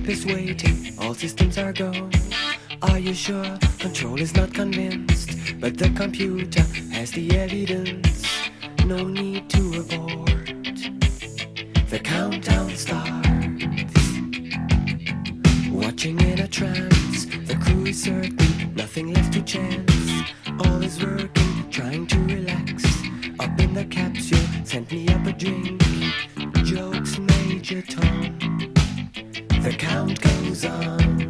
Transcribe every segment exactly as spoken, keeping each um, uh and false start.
ship is waiting, all systems are go. Are you sure? Control is not convinced, but the computer has the evidence. No need to abort. The countdown starts. Watching in a trance, the crew is certain, nothing left to chance. All is working, trying to relax. Up in the capsule, sent me up a drink. Jokes, Major Tom. The count goes on.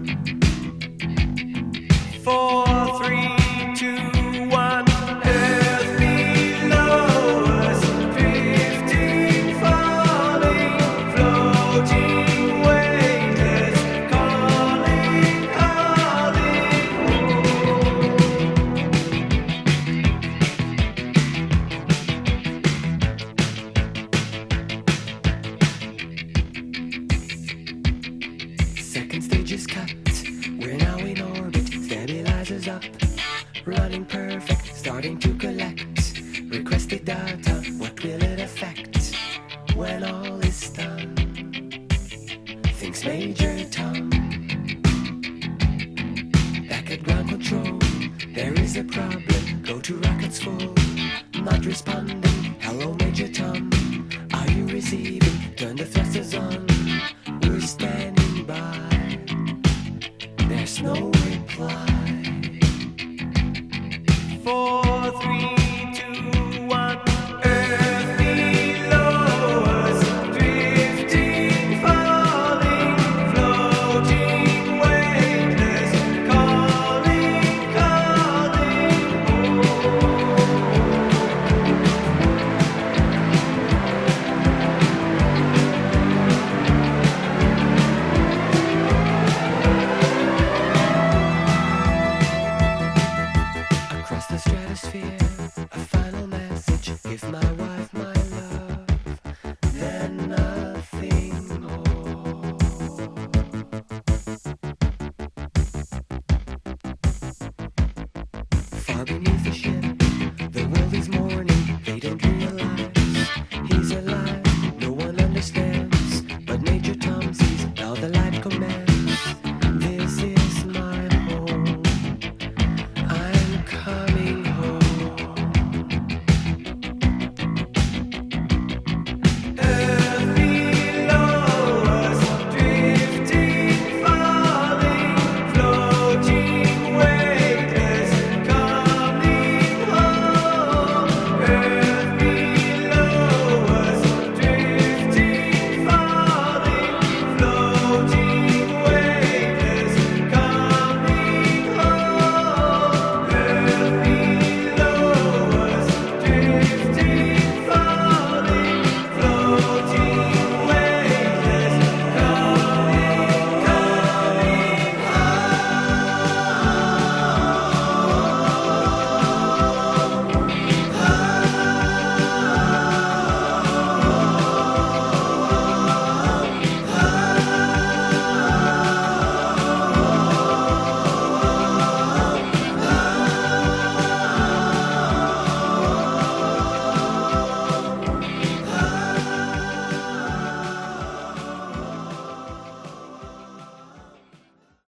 Four, three, two, one. Earth below us, drifting, falling, floating, weightless, calling, calling home. Second stage is cut. We're now in orbit. Stabilizers up, running perfect, starting to collect requested data. What will it affect when all is done? Thinks Major Tom. Back at ground control, there is a problem. Go to rockets full, not responding. Hello, Major Tom. Are you receiving?